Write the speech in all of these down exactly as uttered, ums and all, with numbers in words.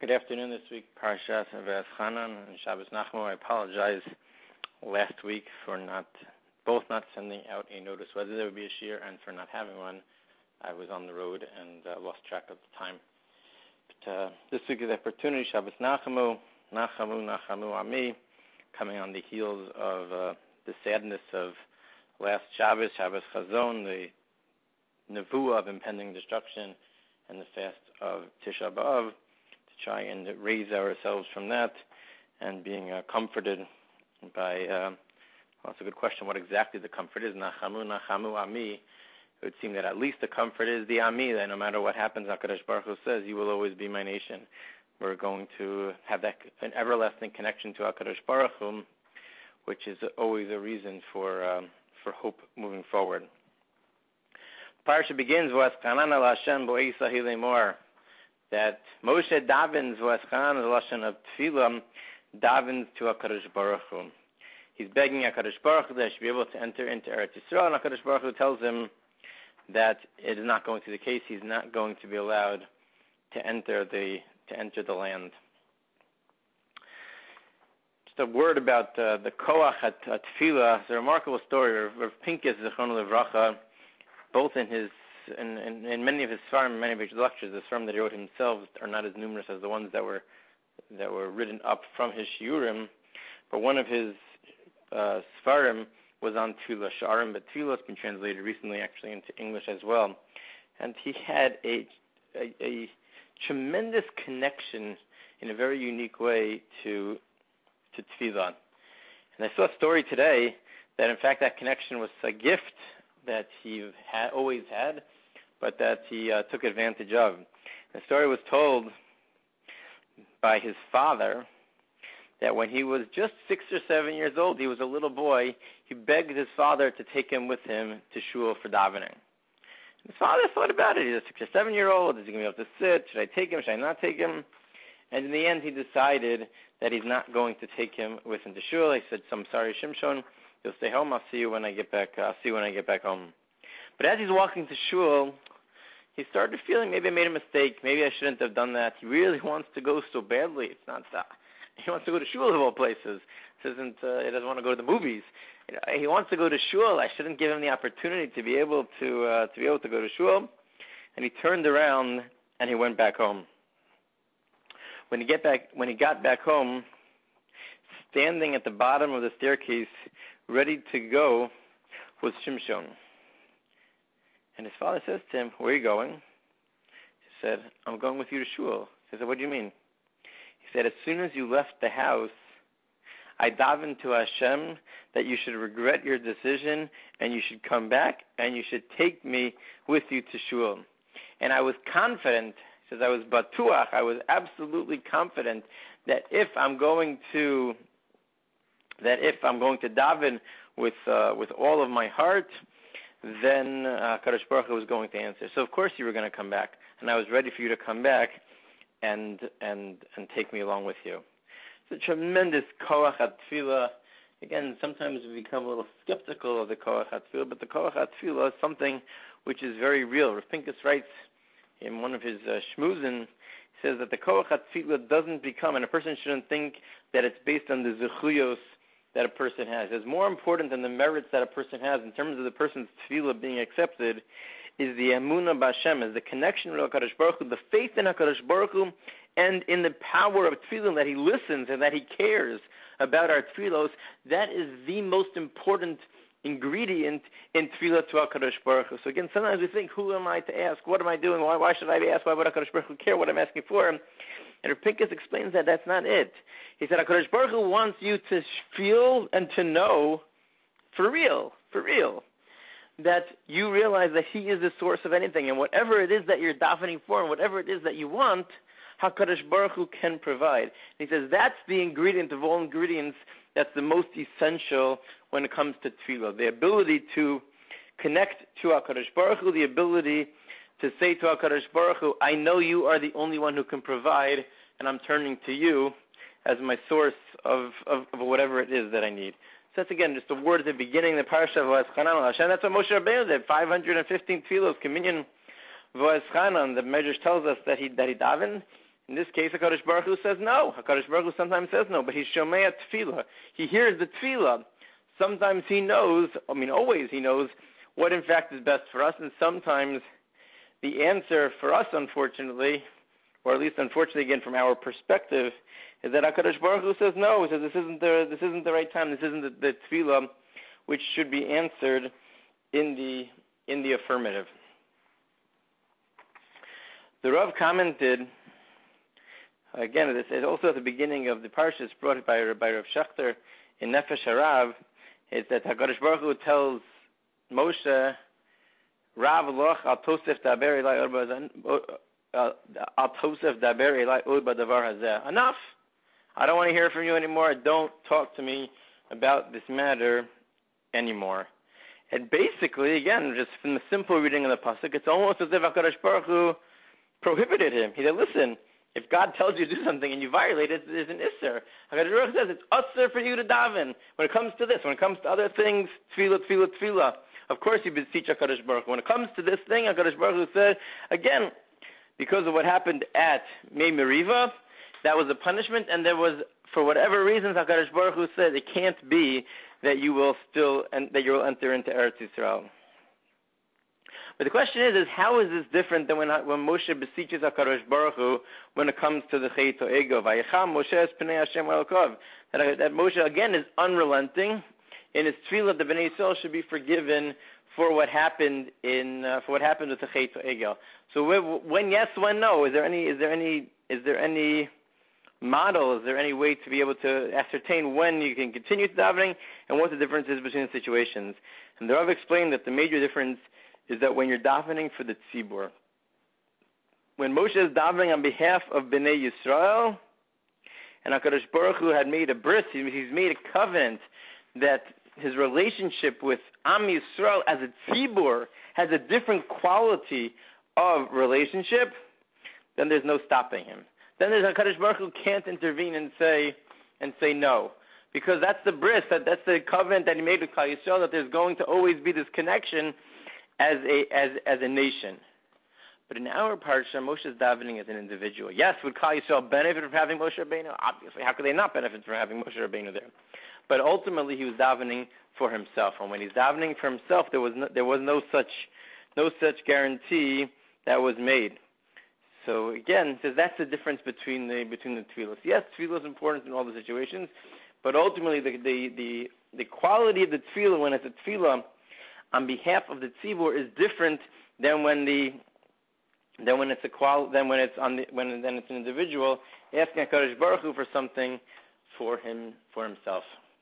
Good afternoon. This week, Parashat V'Eschanan and Shabbos Nachmo. I apologize last week for not, both not sending out a notice whether there would be a shiur and for not having one. I was on the road and uh, lost track of the time. But uh, this week is the opportunity, Shabbos Nachmo, Nachamu, Nachamu Ami, coming on the heels of uh, the sadness of last Shabbos, Shabbos Chazon, the nevuah of impending destruction, and the fast of Tisha B'Av, to try and raise ourselves from that and being uh, comforted by, uh, well, it's a good question, what exactly the comfort is. Nachamu, Nachamu Ami. It would seem that at least the comfort is the Ami, that no matter what happens, HaKadosh Baruch Hu says, you will always be my nation. We're going to have that an everlasting connection to HaKadosh Baruch Hu, which is always a reason for um, for hope moving forward. Parsha begins with V'Eschanan el Hashem bo'isa hilemor, that Moshe davens V'Eschanan el Hashem of Tefillah, davens to HaKadosh Baruch Hu. He's begging HaKadosh Baruch Hu that he should be able to enter into Eretz Yisrael, and HaKadosh Baruch Hu tells him that it is not going to be the case. He's not going to be allowed to enter the to enter the land. Just a word about uh, the Koach at, at Tefillah. It's a remarkable story. Rav Pinkus Zichrono Livracha, both in his in, in, in many of his Sfarim, many of his lectures, the Sfarim that he wrote himself are not as numerous as the ones that were that were written up from his shiurim. But one of his uh, Sfarim was on Tefillah Sha'arim, but Tefillah has been translated recently actually into English as well. And he had a, a, a tremendous connection in a very unique way to to Tefillah. And I saw a story today that in fact that connection was a gift that he had always had, but that he uh, took advantage of. The story was told by his father that when he was just six or seven years old, he was a little boy, he begged his father to take him with him to shul for davening. His father thought about it. He's a six or seven year old. Is he going to be able to sit? Should I take him? Should I not take him? And in the end, he decided that he's not going to take him with him to shul. He said, "I'm sorry, Shimshon. You'll stay home. I'll see you when I get back. I'll see you when I get back home." But as he's walking to shul, he started feeling maybe I made a mistake. Maybe I shouldn't have done that. He really wants to go so badly. It's not that. He wants to go to shul of all places. This isn't. Uh, he doesn't want to go to the movies. You know, he wants to go to shul. I shouldn't give him the opportunity to be able to uh, to be able to go to shul. And he turned around and he went back home. When he get back, when he got back home, standing at the bottom of the staircase, ready to go, was Shimshon. And his father says to him, "Where are you going?" He said, "I'm going with you to shul." He said, "What do you mean?" He said, "As soon as you left the house, I davened to Hashem that you should regret your decision and you should come back and you should take me with you to shul. And I was confident," he says, "I was batuach, I was absolutely confident that if I'm going to that if I'm going to daven with uh, with all of my heart, then uh, Kadosh Baruch Hu was going to answer. So of course you were going to come back, and I was ready for you to come back and and and take me along with you." It's a tremendous koach at tefillah. Again, sometimes we become a little skeptical of the koach at tefillah, but the koach at tefillah is something which is very real. Rav Pinkus writes in one of his uh, shmuzin, he says that the koach at tefillah doesn't become, and a person shouldn't think that it's based on the zechuyos that a person has. It's more important than the merits that a person has in terms of the person's tefillah being accepted is the emunah b'Hashem, is the connection with HaKadosh Baruch Hu, the faith in HaKadosh Baruch Hu, and in the power of tefillah, that he listens and that he cares about our tefillos. That is the most important ingredient in tefillah to HaKadosh Baruch Hu. So again, sometimes we think, who am I to ask? What am I doing? Why, why should I be asked? Why would HaKadosh Baruch Hu care what I'm asking for? And Rav Pinkus explains that that's not it. He said, HaKadosh Baruch Hu wants you to feel and to know for real, for real, that you realize that he is the source of anything. And whatever it is that you're davening for and whatever it is that you want, HaKadosh Baruch Hu can provide. And he says that's the ingredient of all ingredients that's the most essential when it comes to tefillah. The ability to connect to HaKadosh Baruch Hu, the ability to say to HaKadosh Baruch Hu, I know you are the only one who can provide, and I'm turning to you as my source of, of, of whatever it is that I need. So that's, again, just a word at the beginning, the parasha of V'Eschanan el Hashem. That's what Moshe Rabbeinu did, five hundred fifteen tefillos, communion V'Eschanan. The Medrash tells us that he that he davened, In this case, HaKadosh Baruch Hu says no. HaKadosh Baruch Hu sometimes says no, but he's Shomei Tefillah. He hears the Tefillah. Sometimes he knows, I mean always he knows, what in fact is best for us, and sometimes the answer for us, unfortunately, or at least unfortunately again from our perspective, is that HaKadosh Baruch Hu says no. He says this isn't the this isn't the right time. This isn't the, the tefillah which should be answered in the in the affirmative. The Rav commented again. This is also at the beginning of the parsha. It's brought by by Rav Shachter in Nefesh Harav. Is that HaKadosh Baruch Hu tells Moshe, Rav loch al tosef daber elai al tosef daber elai od badavar hazeh. Enough. I don't want to hear from you anymore. Don't talk to me about this matter anymore. And basically, again, just from the simple reading of the pasuk, it's almost as if HaKadosh Baruch Hu prohibited him. He said, listen, if God tells you to do something and you violate it, there's an isser. HaKadosh Baruch Hu says it's usser for you to daven. When it comes to this, when it comes to other things, tefillah, tefillah, tefillah, of course you beseech HaKadosh Baruch Hu. When it comes to this thing, HaKadosh Baruch Hu said, again, because of what happened at Mei Meriva, that was a punishment, and there was, for whatever reasons, HaKadosh Baruch Hu said it can't be that you will still, and that you will enter into Eretz Yisrael. But the question is, is how is this different than when when Moshe beseeches HaKadosh Baruch Hu when it comes to the Chei To'ego? Vayicham Moshe es Pnei Hashem Elokov. That, that Moshe, again, is unrelenting. In his tefillah, the Bnei Yisrael should be forgiven for what happened in uh, for what happened with the Chei To'ego. So when yes, when no? Is there any? Is there any? Is there any model? Is there any way to be able to ascertain when you can continue to davening and what the difference is between the situations? And the Rav explained that the major difference is that when you're davening for the tzibur, when Moshe is davening on behalf of Bnei Yisrael, and HaKadosh Baruch Hu had made a bris, he's made a covenant that his relationship with Am Yisrael as a tzibur has a different quality of relationship, then there's no stopping him. Then there's HaKadosh Baruch Hu can't intervene and say and say no, because that's the bris, that that's the covenant that he made with Klal Yisrael, that there's going to always be this connection as a as as a nation. But in our parsha, Moshe is davening as an individual. Yes, would Klal Yisrael benefit from having Moshe Rabbeinu? Obviously, how could they not benefit from having Moshe Rabbeinu there? But ultimately, he was davening for himself, and when he's davening for himself, there was no, there was no such no such guarantee that was made. So again, says that's the difference between the between the tefillas. Yes, tefillah is important in all the situations, but ultimately the the the, the quality of the tefillah when it's a tefillah on behalf of the tzibur is different than when the than when it's a qual than when it's on the when then it's an individual asking HaKadosh Baruch Hu for something for him for himself.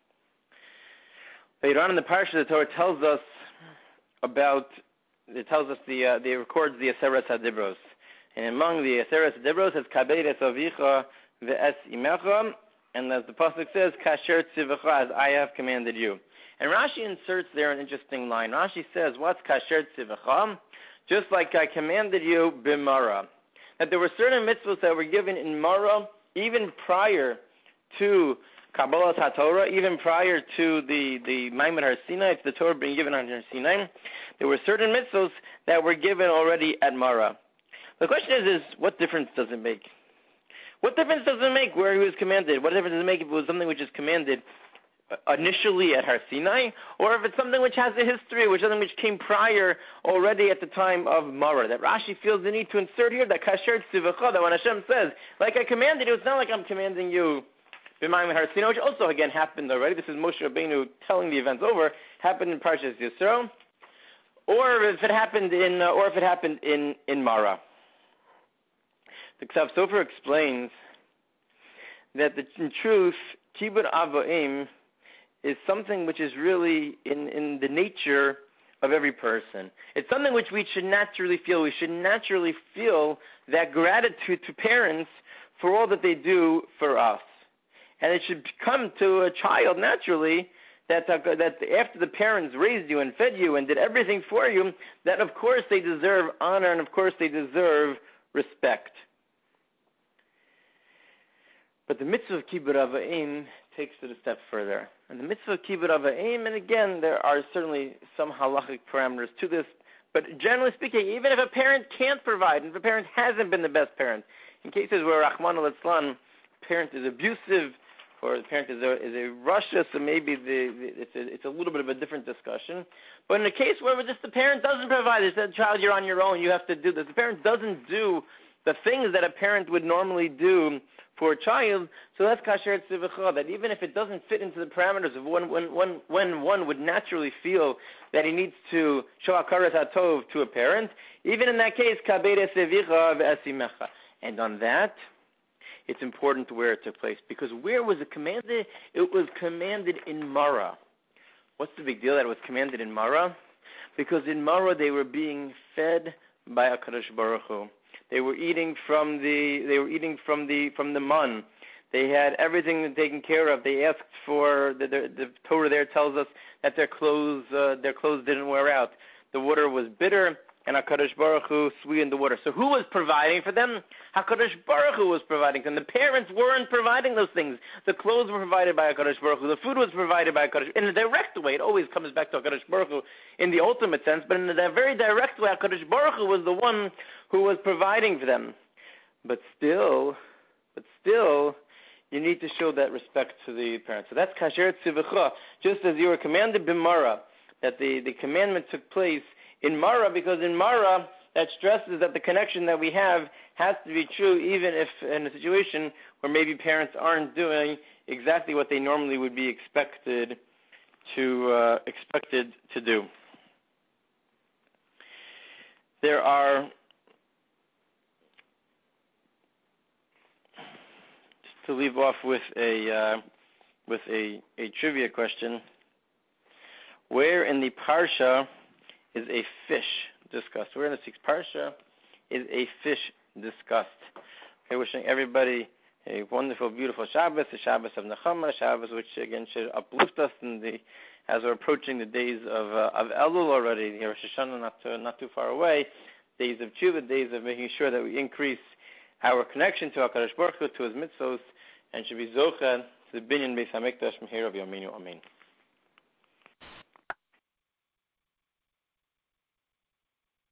Later on in the parsha, the Torah tells us about it tells us the uh, it records the Aseret HaDibros. And among the Aseret HaDibros is Kabed es avicha ve'es imecha, and as the pasuk says, Kasher tzivacha, as I have commanded you. And Rashi inserts there an interesting line. Rashi says, what's Kasher tzivacha? Just like I commanded you b'mara. That there were certain mitzvahs that were given in Mara even prior to Kabbalah HaTorah, even prior to the, the Maimon Har Sinai, it's the Torah being given on Har Sinai. There were certain mitzvahs that were given already at Mara. The question is, is what difference does it make? What difference does it make where he was commanded? What difference does it make if it was something which is commanded initially at Har Sinai, or if it's something which has a history, which is something which came prior already at the time of Mara? That Rashi feels the need to insert here that Kasher Tzivacha, that when Hashem says, like I commanded you, it's not like I'm commanding you B'mayim Har Sinai, which also again happened already. This is Moshe Rabbeinu telling the events over, happened in Parshas Yisro, or if it happened in, uh, or if it happened in, in Mara. The Ksav Sofer explains that the, in truth, Kibbud Avoim is something which is really in, in the nature of every person. It's something which we should naturally feel. We should naturally feel that gratitude to parents for all that they do for us. And it should come to a child naturally that, uh, that after the parents raised you and fed you and did everything for you, that of course they deserve honor and of course they deserve respect. But the mitzvah of Kibbud Avayim takes it a step further. And the mitzvah of Kibbud Avayim, and again, there are certainly some halachic parameters to this, but generally speaking, even if a parent can't provide, and if a parent hasn't been the best parent, In cases where Rahman al-Islam, parent is abusive, or the parent is a, is a Russia, so maybe the, the, it's, a, it's a little bit of a different discussion. But in a case where just the parent doesn't provide, they said, child, you're on your own, you have to do this. The parent doesn't do the things that a parent would normally do for a child, so that's kasher tzivcha, that even if it doesn't fit into the parameters of when, when, when, when one would naturally feel that he needs to show hakaras hatov to a parent, even in that case, kabere sevicha ve'asimecha. And on that, it's important where it took place, because where was it commanded? It was commanded in Mara. What's the big deal that it was commanded in Mara? Because in Mara they were being fed by HaKadosh Baruch Hu. They were eating from the they were eating from the from the man. They had everything taken care of. They asked for the, the, the Torah there tells us that their clothes uh, their clothes didn't wear out. The water was bitter, and HaKadosh Baruch Hu sweetened the water. So who was providing for them? HaKadosh Baruch Hu was providing for them. The parents weren't providing those things. The clothes were provided by HaKadosh Baruch Hu. The food was provided by HaKadosh. In a direct way, it always comes back to HaKadosh Baruch Hu in the ultimate sense, but in a very direct way, HaKadosh Baruch Hu was the one who was providing for them. But still, but still, you need to show that respect to the parents. So that's kasher tzivcha, just as you were commanded b'mara, that the, the commandment took place in Mara, because in Mara, that stresses that the connection that we have has to be true even if in a situation where maybe parents aren't doing exactly what they normally would be expected to uh, expected to do. There are, just to leave off with a uh, with a, a trivia question, where in the Parsha is a fish discussed? Where in the sixth Parsha is a fish discussed? Okay, wishing everybody a wonderful, beautiful Shabbos, the Shabbos of Nechama, Shabbos which again should uplift us in the as we're approaching the days of uh, of Elul already. Rosh Hashanah not too, not too far away. Days of Tshuva, days of making sure that we increase our connection to HaKadosh Baruch Hu, to His mitzvos, and should be zocha to the binyan Beis Hamikdash Meher of Yominu. Amen.